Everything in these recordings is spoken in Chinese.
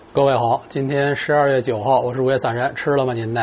各位好，今天12月9号，我是午夜散人，吃了吗您呢？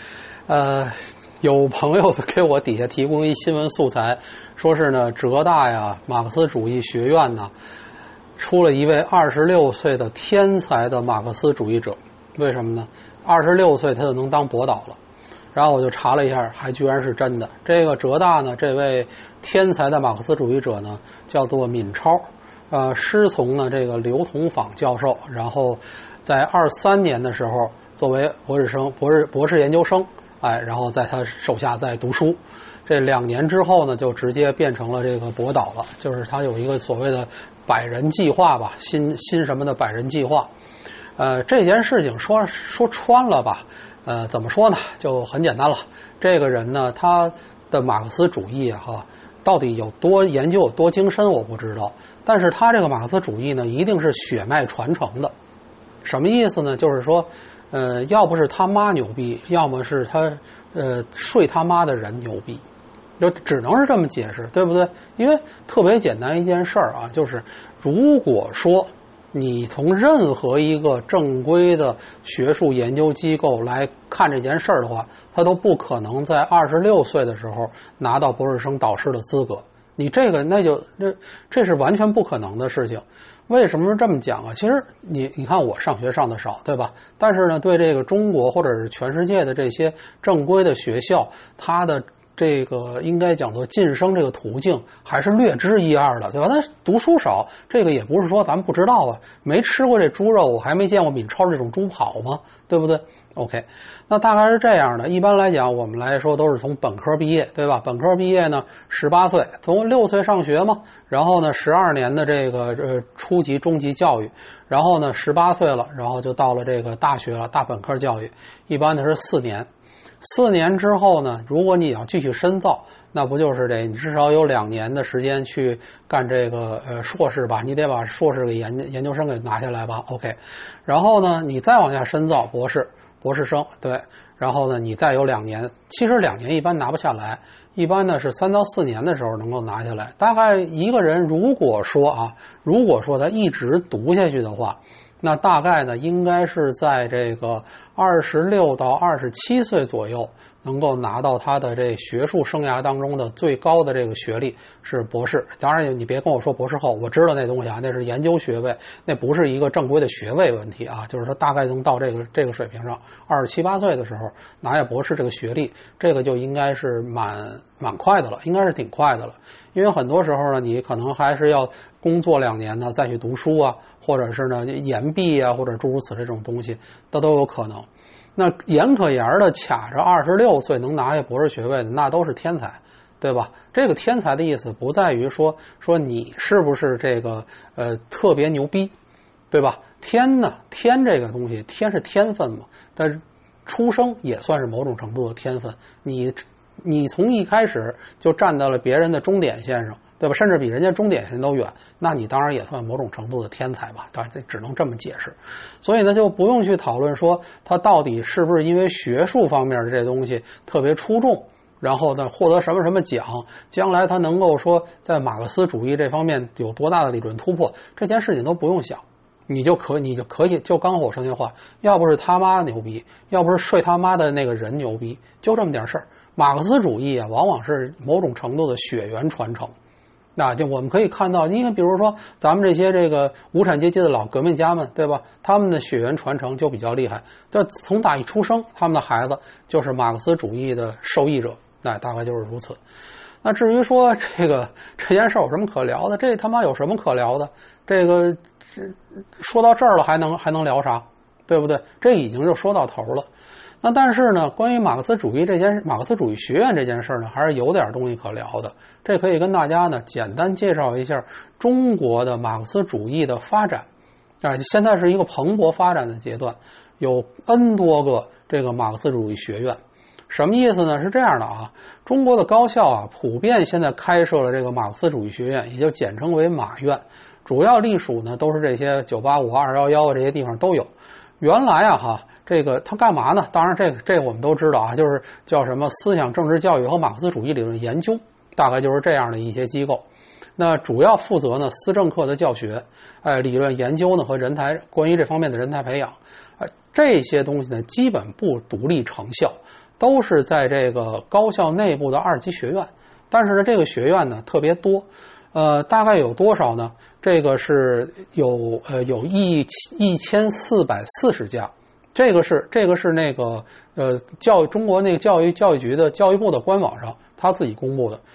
有朋友给我底下提供一新闻素材，说是呢浙大呀马克思主义学院呢出了一位26岁的天才的马克思主义者。为什么呢？26岁他就能当博导了。然后我就查了一下，还居然是真的。这个浙大呢这位天才的马克思主义者呢叫做闵超，师从呢这个刘同坊教授，然后在23年的时候作为博士研究生，然后在他手下在读书。这2年之后呢，就直接变成了这个博导了，就是他有一个所谓的百人计划吧，新什么的百人计划。这件事情说穿了吧，怎么说呢？就很简单了。这个人呢，他的马克思主义到底有多研究有多精深我不知道，但是他这个马克思主义呢，一定是血脉传承的。什么意思呢？就是说，要不是他妈牛逼，要么是他睡他妈的人牛逼，就只能是这么解释，对不对？因为特别简单一件事儿啊，就是如果说你从任何一个正规的学术研究机构来看这件事儿的话，他都不可能在26岁的时候拿到博士生导师的资格。你这个这是完全不可能的事情。为什么这么讲啊？其实你看我上学上的少，对吧？但是呢，对这个中国或者是全世界的这些正规的学校，它的这个应该讲做晋升这个途径还是略知一二的，对吧？但是读书少，这个也不是说咱们不知道啊，没吃过这猪肉，我还没见过闵超这种猪跑吗？对不对 ？OK， 那大概是这样的。一般来讲，我们来说都是从本科毕业，对吧？本科毕业呢，18岁，从6岁上学嘛，然后呢，12年的这个初级、中级教育，然后呢，18岁了，然后就到了这个大学了，大本科教育，一般的是4年。4年之后呢，如果你要继续深造，那不就是你至少有2年的时间去干这个硕士吧？你得把硕士给研究生给拿下来吧 ？OK， 然后呢，你再往下深造博士生，对，然后呢，你再有2年，其实2年一般拿不下来，一般呢是3到4年的时候能够拿下来。大概一个人如果说他一直读下去的话，那大概呢应该是在这个26到27岁左右能够拿到他的这学术生涯当中的最高的这个学历是博士。当然你别跟我说博士后，我知道那东西啊，那是研究学位，那不是一个正规的学位问题啊，就是他大概能到这个水平上，27、28岁的时候拿下博士这个学历，这个就应该是蛮快的了，应该是挺快的了。因为很多时候呢，你可能还是要工作2年呢再去读书啊，或者是呢延毕啊，或者诸如此类这种东西都有可能。那严可严的卡着26岁能拿下博士学位的，那都是天才，对吧？这个天才的意思不在于说你是不是这个特别牛逼，对吧？天这个东西，天是天分嘛，但是出生也算是某种程度的天分。你从一开始就站到了别人的终点线上，对吧？甚至比人家终点线都远，那你当然也算某种程度的天才吧？当然这只能这么解释。所以呢，就不用去讨论说他到底是不是因为学术方面的这东西特别出众，然后呢获得什么奖，将来他能够说在马克思主义这方面有多大的理论突破，这件事情都不用想。你就可以就刚我说那话，要不是他妈牛逼，要不是睡他妈的那个人牛逼，就这么点事儿。马克思主义啊，往往是某种程度的血缘传承。那就我们可以看到，你看，比如说咱们这个无产阶级的老革命家们，对吧？他们的血缘传承就比较厉害。这从打一出生，他们的孩子就是马克思主义的受益者，大概就是如此。那至于说这件事有什么可聊的？这他妈有什么可聊的？说到这儿了，还能聊啥？对不对？这已经就说到头了。那但是呢，关于马克思主义学院这件事呢，还是有点东西可聊的。这可以跟大家呢简单介绍一下中国的马克思主义的发展。现在是一个蓬勃发展的阶段，有 N 多个这个马克思主义学院。什么意思呢？是这样的啊，中国的高校啊，普遍现在开设了这个马克思主义学院，也就简称为马院。主要隶属呢都是这些985、211这些地方都有。原来他干嘛呢？当然这个我们都知道啊，就是叫什么思想政治教育和马克思主义理论研究，大概就是这样的一些机构。 那主要负责呢思政课的教学，理论研究呢和人才关于这方面的人才培养，这些东西呢基本不独立成校，都是在这个高校内部的2级学院。但是呢，这个学院呢特别多，大概有多少呢？这个是有1440家。这个是那个中国那个教育局的教育部的官网上他自己公布的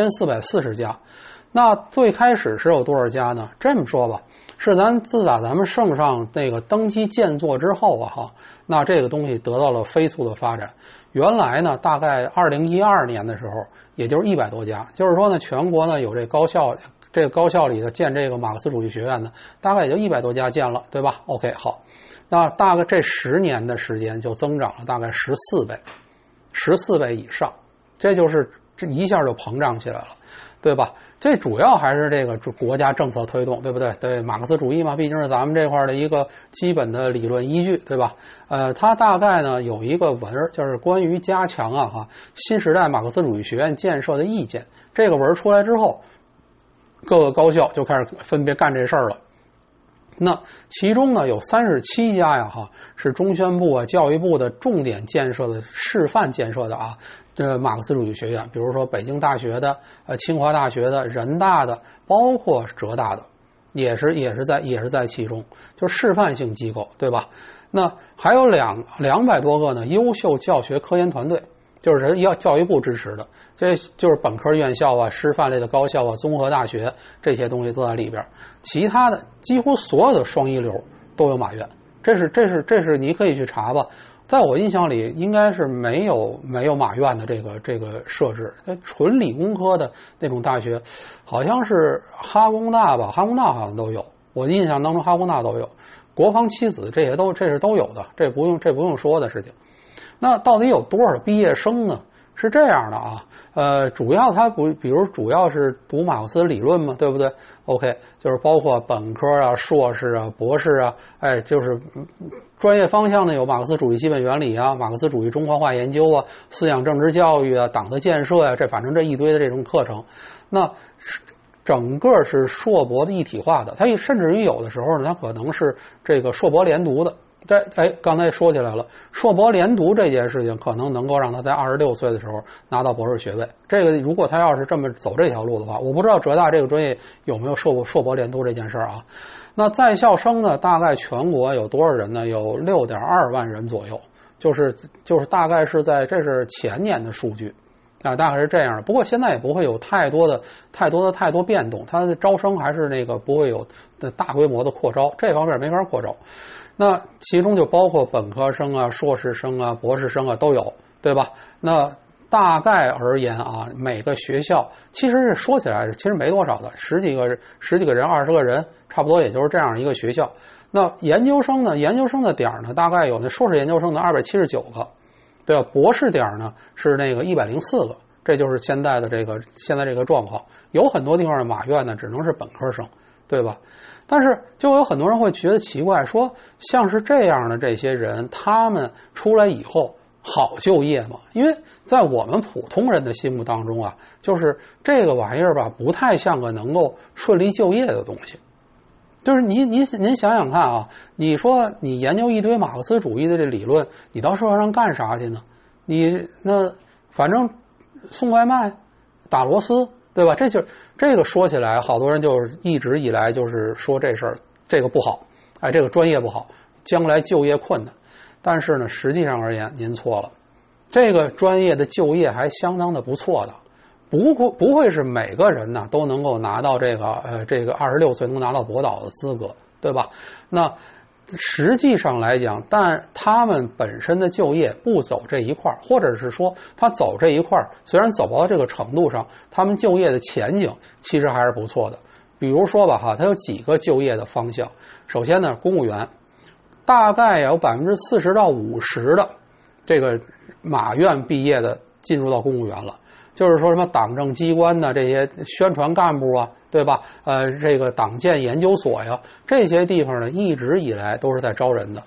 1440家。那最开始是有多少家呢？这么说吧，是自打咱们圣上那个登基建作之后啊，那这个东西得到了飞速的发展。原来呢，大概2012年的时候，也就是100多家，就是说呢，全国呢有这高校里的建这个马克思主义学院呢，大概也就100多家建了，对吧 ？OK， 好。那大概这10年的时间就增长了大概14倍以上，这一下就膨胀起来了，对吧？这主要还是这个国家政策推动，对不对？对，马克思主义嘛，毕竟是咱们这块的一个基本的理论依据，对吧？它大概呢有一个文，就是关于加强新时代马克思主义学院建设的意见。这个文出来之后，各个高校就开始分别干这事儿了。那其中呢有37家是中宣部教育部的重点建设的示范建设的马克思主义学院，比如说北京大学的、清华大学的、人大的，包括浙大的，也是在其中，就是示范性机构，对吧？那还有200多个呢优秀教学科研团队，就是要教育部支持的，这就是本科院校师范类的高校综合大学，这些东西都在里边。其他的几乎所有的双一流都有马院，这是你可以去查吧。在我印象里，应该是没有马院的这个设置。纯理工科的那种大学，好像是哈工大吧，哈工大好像都有。我印象当中哈工大都有，国防七子这是都有的，这不用说的事情。那到底有多少毕业生呢？是这样的主要比如主要是读马克思理论嘛，对不对 ？OK， 就是包括本科硕士博士就是专业方向呢有马克思主义基本原理马克思主义中华化研究思想政治教育党的建设反正这一堆的这种课程，那整个是硕博的一体化的。它甚至于有的时候呢，它可能是这个硕博连读的。刚才说起来了，硕博连读这件事情可能能够让他在26岁的时候拿到博士学位。这个如果他要是这么走这条路的话，我不知道浙大这个专业有没有硕博连读这件事那在校生呢，大概全国有多少人呢？有6.2万人左右，就是大概是这是前年的数据大概是这样的。不过现在也不会有太多变动，它的招生还是不会有大规模的扩招，这方面没法扩招。那其中就包括本科生硕士生博士生都有，对吧？那大概而言每个学校其实说起来其实没多少的，10几个人、20个人，差不多也就是这样一个学校。那研究生呢？研究生的点呢，大概有硕士研究生的279个，对吧？博士点呢是104个，这就是现在这个状况。有很多地方的马院呢只能是本科生，对吧？但是就有很多人会觉得奇怪，说像是这样的这些人，他们出来以后好就业吗？因为在我们普通人的心目当中就是这个玩意儿不太像个能够顺利就业的东西。就是您想想看你说你研究一堆马克思主义的这理论，你到社会上干啥去呢？你那反正送外卖、打螺丝，对吧？这个说起来，好多人就是一直以来就是说这事儿，这个不好，这个专业不好，将来就业困难。但是呢，实际上而言，您错了，这个专业的就业还相当的不错的，不会是每个人呢都能够拿到这个26岁能拿到博导的资格，对吧？那实际上来讲，但他们本身的就业不走这一块，或者是说他走这一块，虽然走不到这个程度上，他们就业的前景其实还是不错的。比如说它有几个就业的方向。首先呢，公务员大概有40%到50%的这个马院毕业的进入到公务员了。就是说什么党政机关的这些宣传干部对吧？这个党建研究所这些地方呢，一直以来都是在招人的。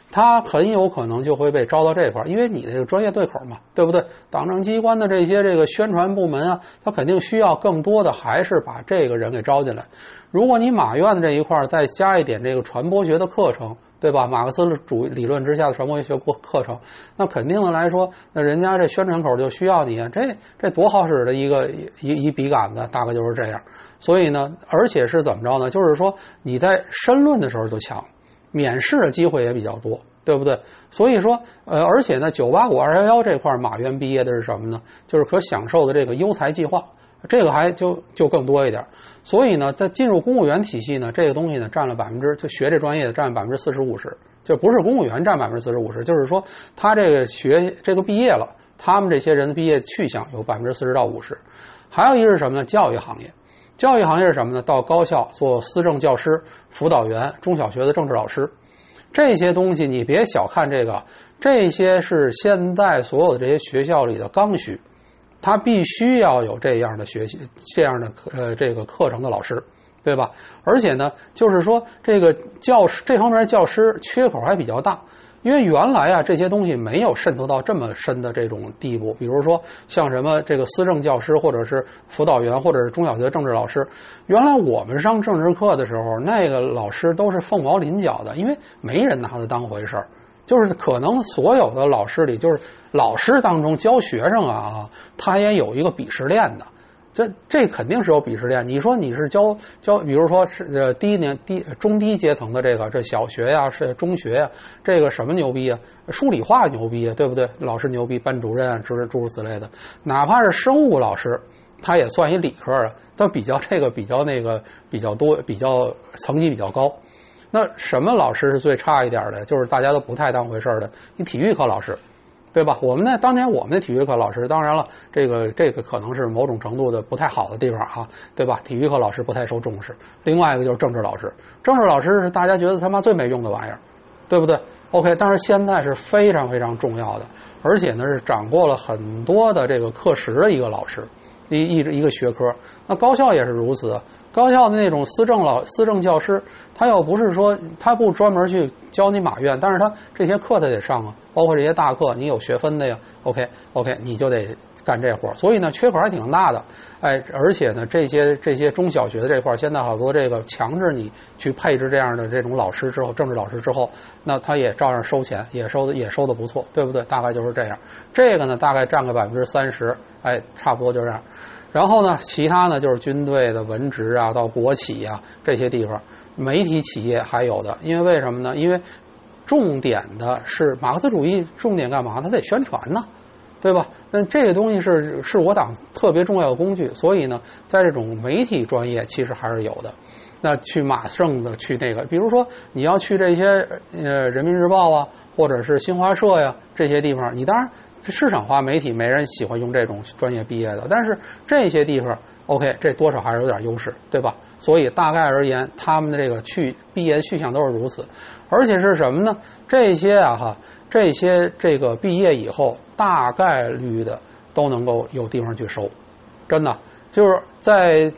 他很有可能就会被招到这块，因为你的这个专业对口嘛，对不对？党政机关的这个宣传部门啊，他肯定需要更多的还是把这个人给招进来。如果你马院的这一块再加一点这个传播学的课程，对吧？马克思主义理论之下的传播学课程，那肯定的来说，那人家这宣传口就需要你啊，这多好使的一笔杆子，大概就是这样。所以呢，而且是怎么着呢？就是说你在申论的时候就强，免试的机会也比较多，对不对？所以说，而且呢，985、211这块马院毕业的是什么呢？就是可享受的这个优才计划，这个还就更多一点。所以呢，在进入公务员体系呢，这个东西呢占了就学这专业的占40-50%，就不是公务员占40-50%，就是说他这个毕业了，他们这些人的毕业去向有40%到50%。还有一个是什么呢？教育行业。教育行业是什么呢？到高校做思政教师、辅导员、中小学的政治老师，这些东西你别小看这些是现在所有的这些学校里的刚需。他必须要有这样的学习，这样的这个课程的老师，对吧？而且呢，就是说这个教师这方面教师缺口还比较大，因为原来啊这些东西没有渗透到这么深的这种地步。比如说像什么这个思政教师，或者是辅导员，或者是中小学政治老师，原来我们上政治课的时候，那个老师都是凤毛麟角的，因为没人拿他当回事儿。就是可能所有的老师里，就是老师当中教学生啊，他也有一个鄙视链的，这肯定是有鄙视链。你说你是教，比如说是中低阶层的这小学呀，是中学呀，这个什么牛逼啊？数理化牛逼啊，对不对？老师牛逼，班主任啊，诸如此类的。哪怕是生物老师，他也算一理科啊，他比较多，比较层级比较高。那什么老师是最差一点的？就是大家都不太当回事的，你体育课老师，对吧？当年我们的体育课老师，当然了，这个可能是某种程度的不太好的地方哈，对吧？体育课老师不太受重视。另外一个就是政治老师，政治老师是大家觉得他妈最没用的玩意儿，对不对 ？OK， 但是现在是非常非常重要的，而且呢是掌握了很多的这个课时的一个老师，一个学科。那高校也是如此。高校的那种思政教师，他又不是说他不专门去教你马院，但是他这些课他得上啊，包括这些大课，你有学分的呀。OK， 你就得干这活，所以呢缺口还挺大的。而且呢这些中小学的这块，现在好多这个强制你去配置这样的这种老师之后，政治老师之后，那他也照样收钱，也收的不错，对不对？大概就是这样。这个呢大概占个30%，差不多就这样。然后呢，其他呢就是军队的文职啊，到国企啊这些地方，媒体企业还有的。因为什么呢？因为重点的是马克思主义，重点干嘛？它得宣传呢，对吧？那这个东西是我党特别重要的工具，所以呢，在这种媒体专业其实还是有的。那去马上的去那个，比如说你要去这些人民日报啊，或者是新华社呀这些地方，你当然。市场化媒体没人喜欢用这种专业毕业的，但是这些地方 OK， 这多少还是有点优势，对吧？所以大概而言，他们的这个毕业去向都是如此。而且是什么呢？这些这个毕业以后大概率的都能够有地方去收，真的。就是在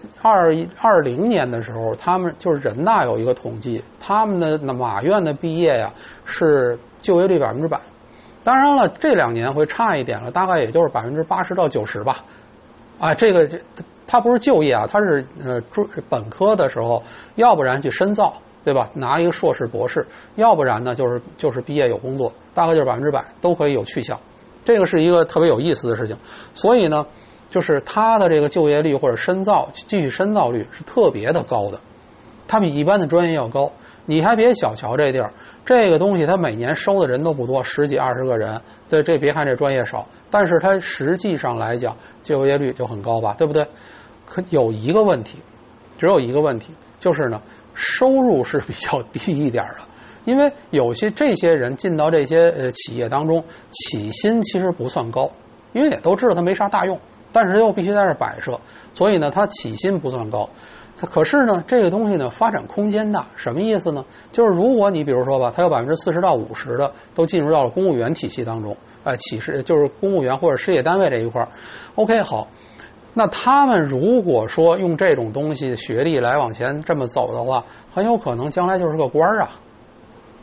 2020年的时候，他们就是人大有一个统计，他们的马院的毕业呀是就业率100%。当然了，这2年会差一点了，大概也就是80%到90%吧。他不是就业啊，他是本科的时候，要不然去深造，对吧？拿一个硕士、博士，要不然呢就是毕业有工作，大概就是100%都可以有去向。这个是一个特别有意思的事情。所以呢，就是他的这个就业率或者继续深造率是特别的高的，它比一般的专业要高。你还别小瞧这地儿，这个东西它每年收的人都不多，10几20个人。这别看这专业少，但是它实际上来讲就业率就很高吧，对不对？可有一个问题，只有一个问题，就是呢收入是比较低一点的。因为这些人进到这些企业当中，起薪其实不算高，因为也都知道他没啥大用，但是又必须在这摆设，所以呢他起薪不算高。可是呢，这个东西呢发展空间大，什么意思呢？就是如果你比如说吧，它有40%到50%的都进入到了公务员体系当中，就是公务员或者事业单位这一块。OK， 好，那他们如果说用这种东西学历来往前这么走的话，很有可能将来就是个官啊，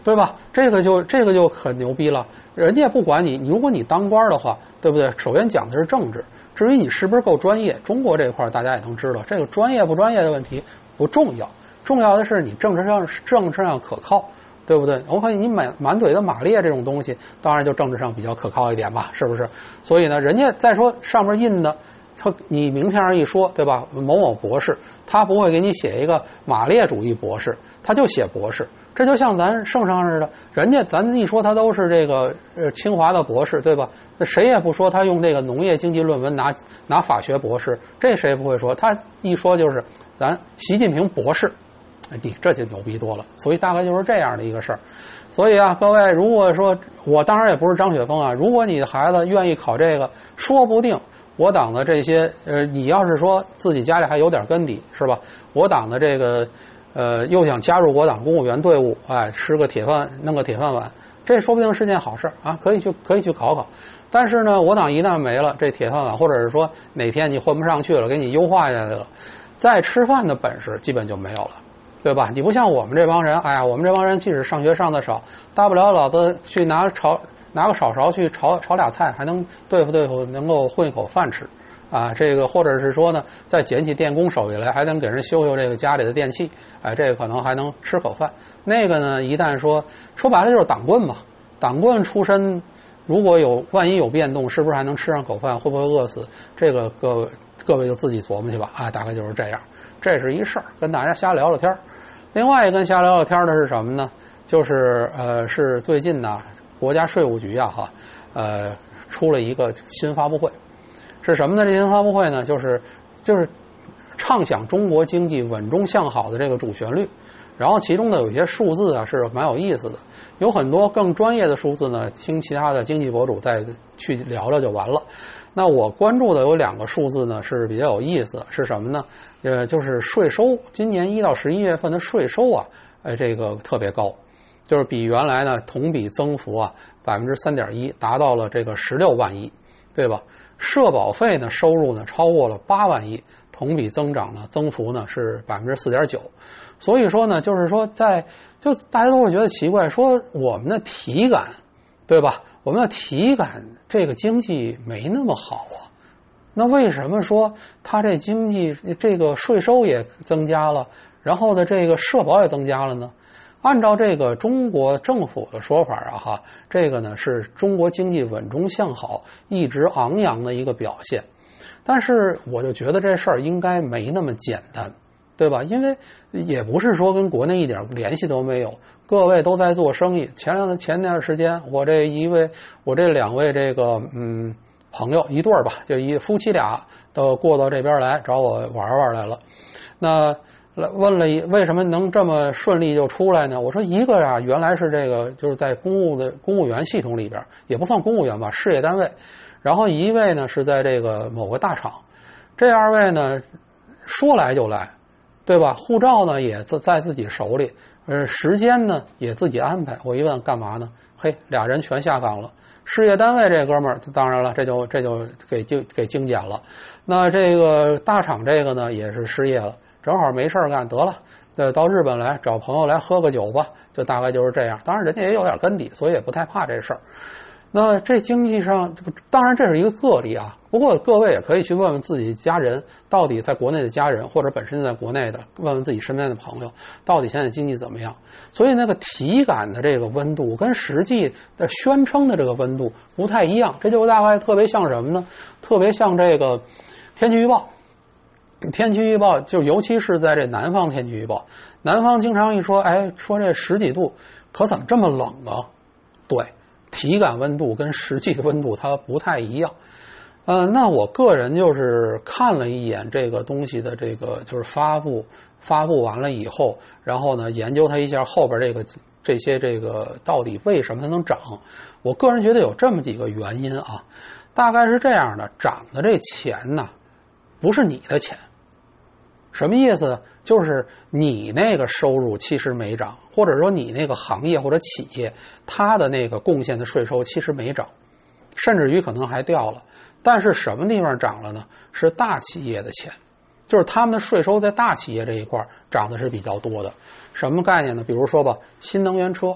对吧？这个就很牛逼了，人家不管你，如果你当官的话，对不对？首先讲的是政治，至于你是不是够专业，中国这块大家也能知道，这个专业不专业的问题不重要，重要的是你政治上可靠，对不对？我看你满嘴的马列这种东西，当然就政治上比较可靠一点吧，是不是？所以呢，人家再说上面印的。你名片上一说，对吧？某某博士，他不会给你写一个马列主义博士，他就写博士。这就像咱圣上似的，人家咱一说他都是这个清华的博士，对吧？那谁也不说他用这个农业经济论文拿法学博士，这谁也不会说。他一说就是咱习近平博士，你这就牛逼多了。所以大概就是这样的一个事儿。所以啊，各位，如果说我当然也不是张雪峰啊，如果你的孩子愿意考这个，说不定。我党的这些你要是说自己家里还有点根底，是吧？我党的这个又想加入我党公务员队伍，哎，弄个铁饭碗，这说不定是件好事啊，可以去考考。但是呢，我党一旦没了这铁饭碗，或者是说哪天你混不上去了，给你优化下来了，再吃饭的本事基本就没有了，对吧？你不像我们这帮人，哎呀，我们这帮人即使上学上的少，大不了老子去拿个勺去炒俩菜，还能对付，能够混一口饭吃啊！这个或者是说呢，再捡起电工手艺来，还能给人修这个家里的电器，哎，这个可能还能吃口饭。那个呢，一旦说白了就是党棍嘛，党棍出身，如果万一有变动，是不是还能吃上口饭？会不会饿死？这个各位就自己琢磨去吧啊！大概就是这样，这是一事儿，跟大家瞎聊聊天。另外一跟瞎聊聊天的是什么呢？就是是最近呢。国家税务局啊出了一个新发布会，是什么呢？这新发布会呢，就是畅想中国经济稳中向好的这个主旋律，然后其中的有些数字啊是蛮有意思的，有很多更专业的数字呢，听其他的经济博主再去聊聊就完了。那我关注的有2个数字呢是比较有意思，是什么呢？就是税收，今年1到11月份的税收啊，这个特别高。就是比原来呢同比增幅啊3.1%，达到了这个16万亿，对吧？社保费呢收入呢超过了8万亿，同比增长呢增幅呢是4.9%。所以说呢，就是说就大家都会觉得奇怪，说我们的体感，对吧？我们的体感这个经济没那么好啊，那为什么说它这经济这个税收也增加了，然后呢这个社保也增加了呢？按照这个中国政府的说法啊这个呢是中国经济稳中向好一直昂扬的一个表现，但是我就觉得这事儿应该没那么简单，对吧？因为也不是说跟国内一点联系都没有，各位都在做生意。前段时间我这2位这个朋友一对儿吧，就夫妻俩都过到这边来找我玩来了。那问了为什么能这么顺利就出来呢？我说一个啊，原来是这个就是在公务员系统里边，也不算公务员吧，事业单位。然后一位呢是在这个某个大厂，这2位呢说来就来，对吧？护照呢也在自己手里，时间呢也自己安排。我一问干嘛呢？嘿，2人全下岗了。事业单位这哥们儿，当然了，这就给精简了。那这个大厂这个呢也是失业了。正好没事干，得了，到日本来找朋友来喝个酒吧，就大概就是这样。当然人家也有点根底，所以也不太怕这事儿。那这经济上，当然这是一个个例啊。不过各位也可以去问问自己家人，到底在国内的家人，或者本身在国内的，问问自己身边的朋友，到底现在经济怎么样。所以那个体感的这个温度跟实际的宣称的这个温度不太一样，这就大概特别像什么呢？特别像这个天气预报。天气预报就尤其是在这南方天气预报，南方经常一说，哎，说这10几度，可怎么这么冷啊？对，体感温度跟实际的温度它不太一样。那我个人就是看了一眼这个东西的这个就是发布完了以后，然后呢研究它一下后边这些到底为什么它能涨？我个人觉得有这么几个原因啊，大概是这样的：涨的这钱呢，不是你的钱。什么意思？就是你那个收入其实没涨，或者说你那个行业或者企业它的那个贡献的税收其实没涨，甚至于可能还掉了。但是什么地方涨了呢？是大企业的钱，就是他们的税收在大企业这一块涨的是比较多的。什么概念呢？比如说吧，新能源车，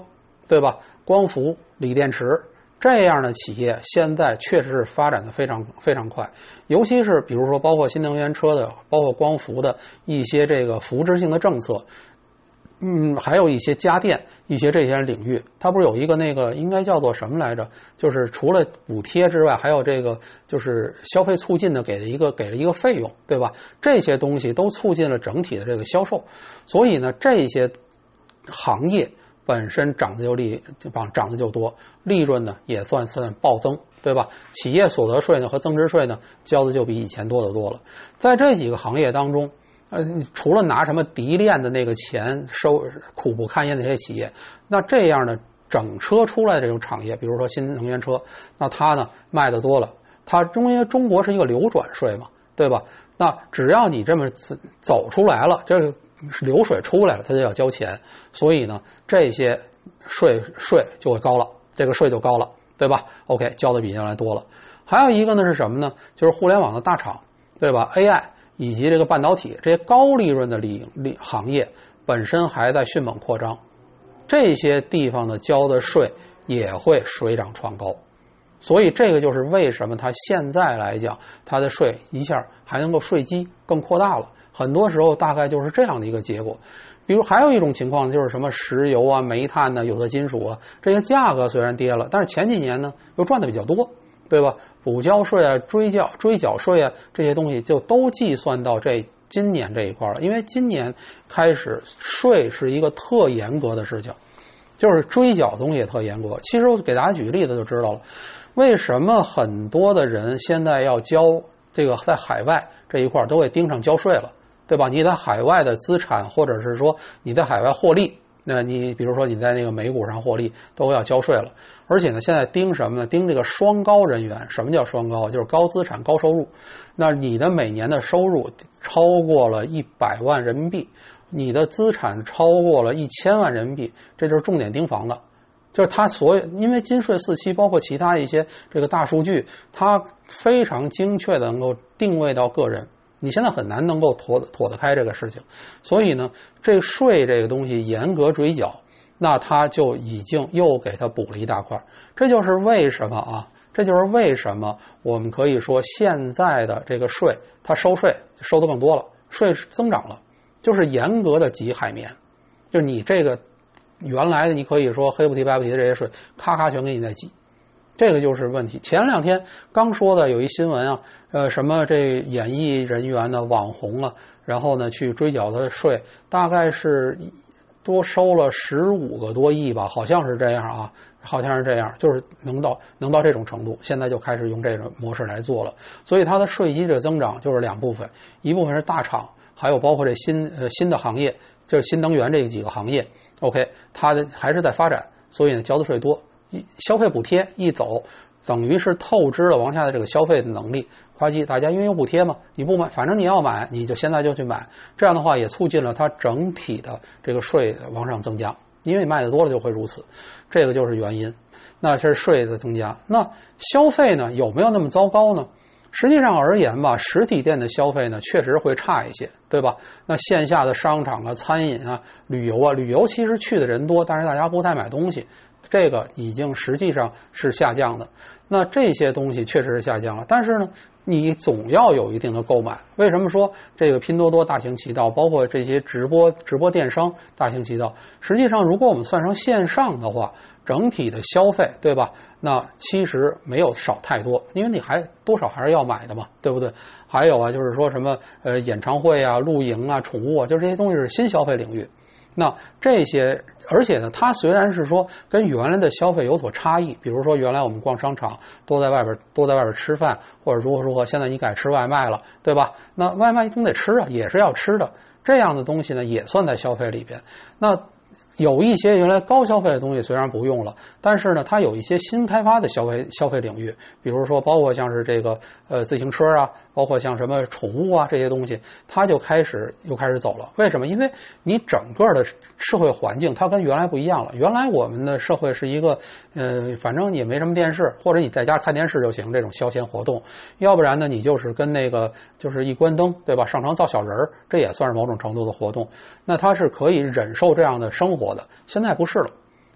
对吧？光伏、锂电池这样的企业现在确实是发展的非常非常快，尤其是比如说包括新能源车的，包括光伏的一些这个扶持性的政策。还有一些家电，一些这些领域，它不是有一个那个应该叫做什么来着？就是除了补贴之外，还有这个就是消费促进的给了一个费用，对吧？这些东西都促进了整体的这个销售，所以呢，这些行业本身涨得就多，利润呢也算暴增，对吧？企业所得税呢和增值税呢交的就比以前多得多了。在这几个行业当中。除了拿什么提炼的那个钱收苦不堪言的这些企业，那这样的整车出来的这种产业，比如说新能源车，那它呢卖的多了，它因为中国是一个流转税嘛，对吧？那只要你这么走出来了，这个流水出来了，它就要交钱，所以呢这些税就会高了，这个税就高了，对吧 ？OK， 交的比原来多了。还有一个呢是什么呢？就是互联网的大厂，对吧 ？AI。以及这个半导体这些高利润的行业本身还在迅猛扩张，这些地方的交的税也会水涨船高，所以这个就是为什么它现在来讲它的税一下还能够税基更扩大了，很多时候大概就是这样的一个结果。比如还有一种情况就是什么石油啊、煤炭啊、有色金属啊，这些价格虽然跌了，但是前几年呢又赚的比较多，对吧？补交税啊、追缴税啊，这些东西就都计算到今年这一块了。因为今年开始税是一个特严格的事情，就是追缴东西也特严格。其实我给大家举个例子就知道了，为什么很多的人现在要交这个在海外这一块都会盯上交税了，对吧？你在海外的资产，或者是说你在海外获利，那你比如说你在那个美股上获利都要交税了。而且呢，现在盯什么呢？盯这个双高人员。什么叫双高？就是高资产高收入。那你的每年的收入超过了100万人民币，你的资产超过了1000万人民币，这就是重点盯防的。就是它因为金税4期包括其他一些这个大数据，它非常精确的能够定位到个人，你现在很难能够躲得开这个事情。所以呢，这税这个东西严格追缴。那他就已经又给他补了一大块，这就是为什么我们可以说现在的这个税，它收税收得更多了，税增长了，就是严格的挤海绵，就你这个原来的你可以说黑不提白不提的这些税，咔咔全给你再挤，这个就是问题。前2天刚说的有一新闻啊，什么这演艺人员的网红啊，然后呢去追缴的税，大概是多收了15个多亿吧，好像是这样啊，就是能到这种程度，现在就开始用这种模式来做了。所以它的税基的增长就是2部分，一部分是大厂，还有包括这新的行业，就是新能源这几个行业 ，OK， 它还是在发展，所以呢交的税多，消费补贴一走，等于是透支了往下的这个消费的能力。夸叽，大家因为有补贴嘛，你不买，反正你要买，你就现在就去买。这样的话也促进了它整体的这个税往上增加，因为卖的多了就会如此，这个就是原因。那这是税的增加。那消费呢，有没有那么糟糕呢？实际上而言吧，实体店的消费呢确实会差一些，对吧？那线下的商场啊、餐饮啊、旅游其实去的人多，但是大家不太买东西，这个已经实际上是下降的。那这些东西确实是下降了，但是呢，你总要有一定的购买。为什么说这个拼多多大行其道，包括这些直播电商大行其道？实际上，如果我们算上线上的话，整体的消费，对吧？那其实没有少太多，因为你多少还是要买的嘛，对不对？还有啊，就是说什么演唱会啊、露营啊、宠物啊，就这些东西是新消费领域。那这些，而且呢，它虽然是说跟原来的消费有所差异，比如说原来我们逛商场都在外边吃饭，或者如何，现在你改吃外卖了，对吧？那外卖总得吃啊，也是要吃的，这样的东西呢也算在消费里边。那有一些原来高消费的东西虽然不用了，但是呢，它有一些新开发的消费领域，比如说包括像是这个自行车啊，包括像什么宠物啊这些东西，它又开始走了。为什么？因为你整个的社会环境它跟原来不一样了。原来我们的社会是一个反正也没什么电视，或者你在家看电视就行这种消遣活动，要不然呢你就是跟那个就是一关灯，对吧？上床造小人儿，这也算是某种程度的活动。那它是可以忍受这样的生活的，现在不是了。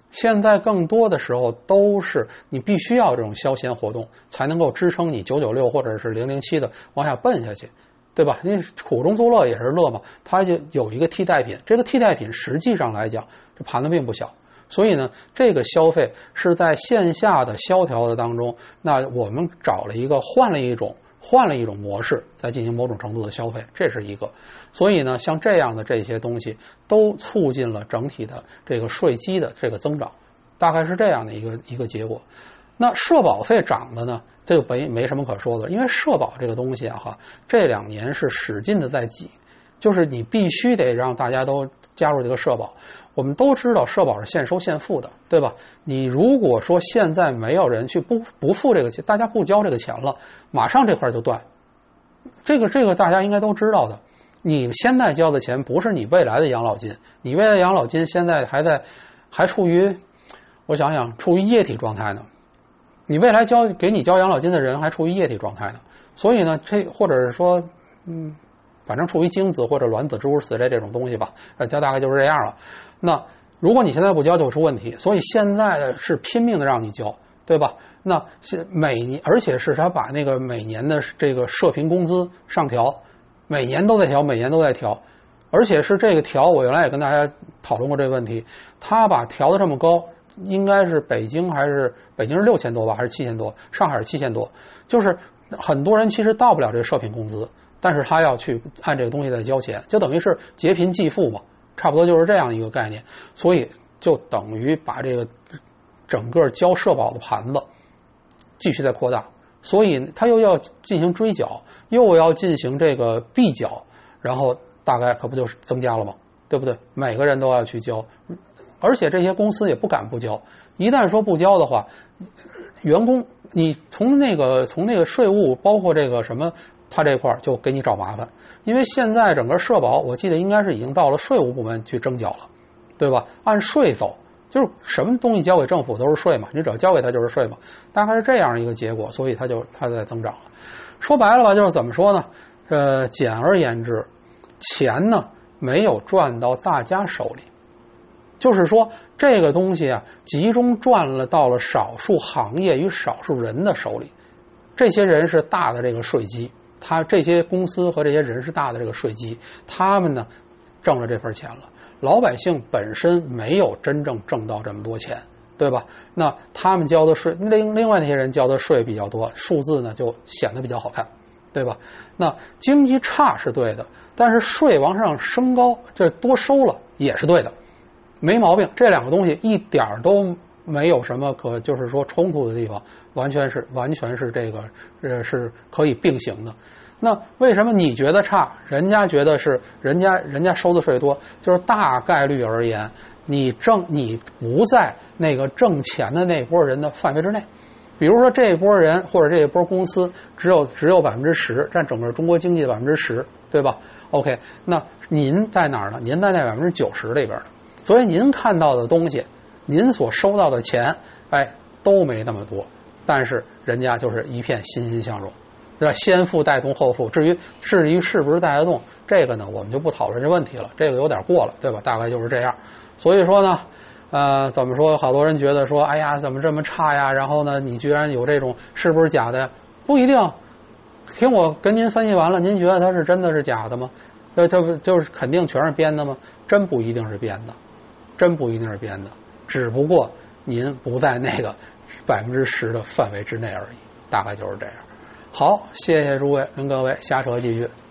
现在更多的时候都是你必须要这种消闲活动，才能够支撑你996或者是007的往下奔下去，对吧？因为苦中作乐也是乐嘛，它就有一个替代品，这个替代品实际上来讲，这盘子并不小。所以呢，这个消费是在线下的萧条的当中，那我们找了一个换了一种模式，在进行某种程度的消费，这是一个。所以呢，像这样的这些东西都促进了整体的这个税基的这个增长，大概是这样的一个结果。那社保费涨的呢，这个没什么可说的，因为社保这个东西啊，这2年是使劲的在挤，就是你必须得让大家都加入这个社保。我们都知道社保是现收现付的，对吧？你如果说现在没有人去不付这个钱，大家不交这个钱了，马上这块就断。这个大家应该都知道的。你现在交的钱不是你未来的养老金，你未来的养老金现在还处于，我想想，处于液体状态呢。你未来给你交养老金的人还处于液体状态呢。所以呢，或者是说，反正处于精子或者卵子诸如此类这种东西吧，大概就是这样了。那如果你现在不交就出问题，所以现在是拼命的让你交，对吧？那每年，而且是他把那个每年的这个社平工资上调，每年都在调，而且是这个调，我原来也跟大家讨论过这个问题，他把调的这么高，应该是北京是6000多吧，还是7000多，上海是7000多，就是很多人其实到不了这个社平工资，但是他要去按这个东西在交钱，就等于是劫贫济富嘛。差不多就是这样一个概念，所以就等于把这个整个交社保的盘子继续在扩大，所以他又要进行追缴，又要进行这个必缴，然后大概可不就是增加了吗？对不对？每个人都要去交，而且这些公司也不敢不交，一旦说不交的话，员工你从那个税务包括这个什么，他这块就给你找麻烦。因为现在整个社保，我记得应该是已经到了税务部门去征缴了，对吧？按税走，就是什么东西交给政府都是税嘛，你只要交给他就是税嘛，大概是这样一个结果，所以它在增长了。说白了吧，就是怎么说呢？简而言之，钱呢没有赚到大家手里，就是说这个东西啊，集中赚到了少数行业与少数人的手里，这些人是大的这个税基。这些公司和这些人是大的这个税基，他们呢挣了这份钱了，老百姓本身没有真正挣到这么多钱，对吧？那他们交的税，另外那些人交的税比较多，数字呢就显得比较好看，对吧？那经济差是对的，但是税往上升高，这多收了也是对的，没毛病。这两个东西一点都没有什么就是说冲突的地方，完全是这个是可以并行的。那为什么你觉得差，人家觉得是人家收的税多？就是大概率而言，你不在那个挣钱的那波人的范围之内。比如说这波人或者这波公司只有10%，占整个中国经济的10%，对吧 ？OK， 那您在哪儿呢？您在那90%里边呢。所以您看到的东西，您所收到的钱，都没那么多，但是人家就是一片欣欣向荣。对吧？先富带动后富，至于是不是带得动，这个呢我们就不讨论这问题了，这个有点过了，对吧？大概就是这样。所以说呢，怎么说？有好多人觉得说，哎呀，怎么这么差呀？然后呢，你居然有这种，是不是假的呀？不一定。听我跟您分析完了，您觉得它是真的是假的吗？这就是肯定全是编的吗？真不一定是编的，只不过您不在那个10%的范围之内而已，大概就是这样。好，谢谢诸位，跟各位瞎扯继续。